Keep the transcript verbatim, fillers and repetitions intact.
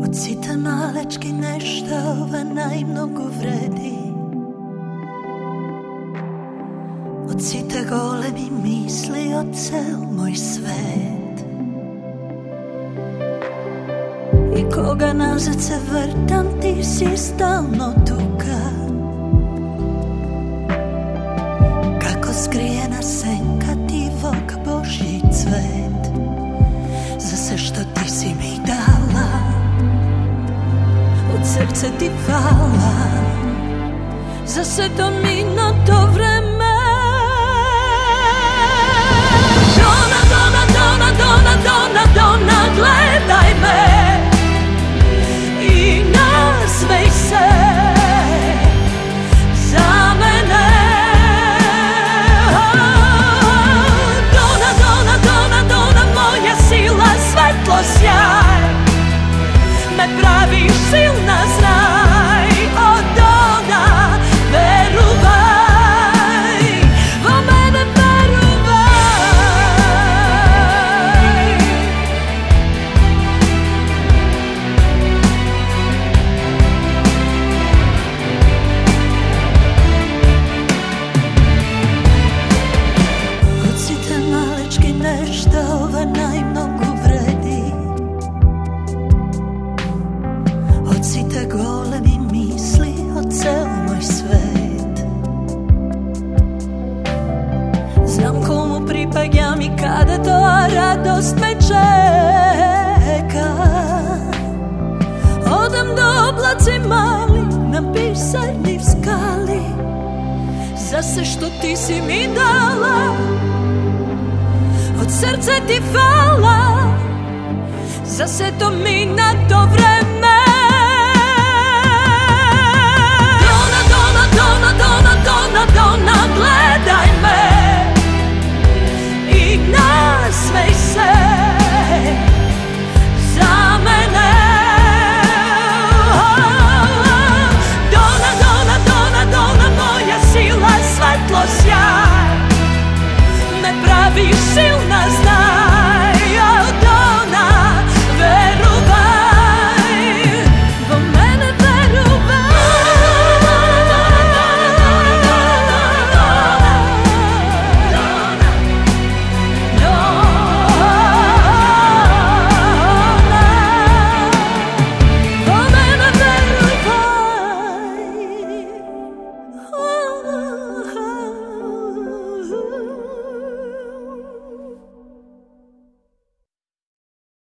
Od sita malečki nešto ova najmnogo vredi. Od sita golemi misli od cel moj svet. I koga nazad se vrtam, ti si stalno tuka. Kako skrijena senka ti vok Božji cvet. Za sve što ti si mi dala, od srca ti hvala. Za sve to minuto vreme. Dona, dona, dona, dona, dona, dona, gledaj me i nasmej se za mene. Dona, dona, dona, dona, moja sila, svetlo, sjaj, me praviš silna, znaj. O Dona, veruvaj, o mene veruvaj. Od sita malečki nešto ova najmnogo vredi. Od sita golemi misli od cel moj svet. Znam komu pripagjam i kada to radost me čeka. Odam do oblaci mali na pisarni skali. Za sve što ti si mi dala, od srca ti hvala. Za sve to minuto vreme. Dona, dona, dona, dona, dona, dona, gledaj